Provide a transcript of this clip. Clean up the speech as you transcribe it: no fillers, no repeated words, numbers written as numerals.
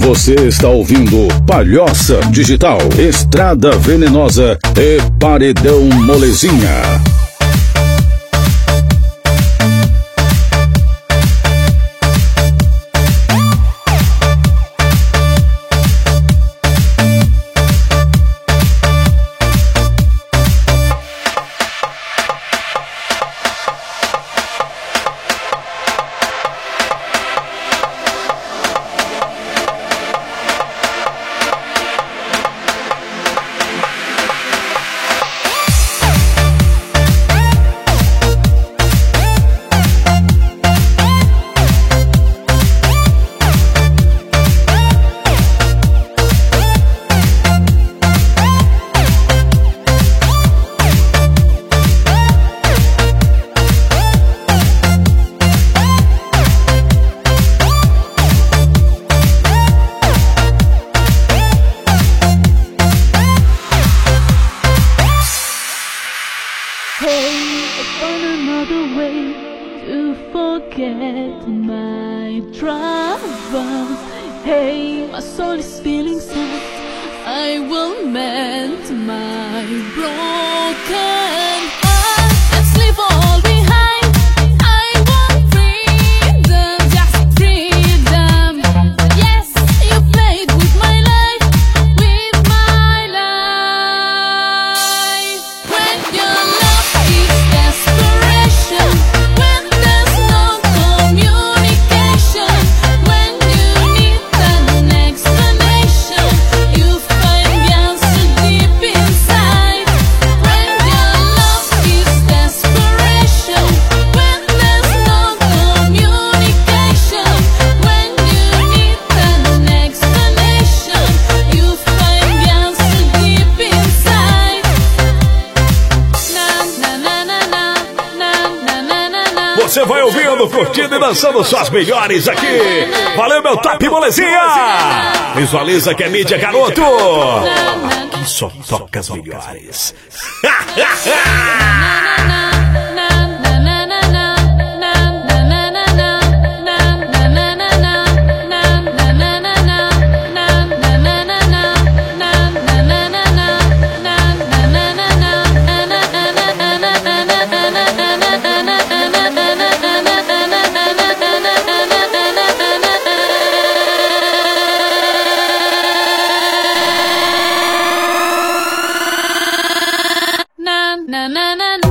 Você está ouvindo Palhoça Digital, Estrada Venenosa e Paredão Molezinha. Forget my troubles. Hey, my soul is feeling sad. I will mend my broken heart. Let's leave all behind. I want freedom, just freedom. Yes, you played with my life, with my life. When your love is desperation, when there's no communication, when you need an explanation, you find the answer deep inside. When your love is desperation, when there's no communication, when you need an explanation, you find the answer deep inside. Na na na na na na na na na na. Você vai ouvindo, curtindo e dançando só as melhores aqui. Valeu, meu top molezinha. Visualiza que é mídia, garoto. Aqui só toca as melhores. Na na na na.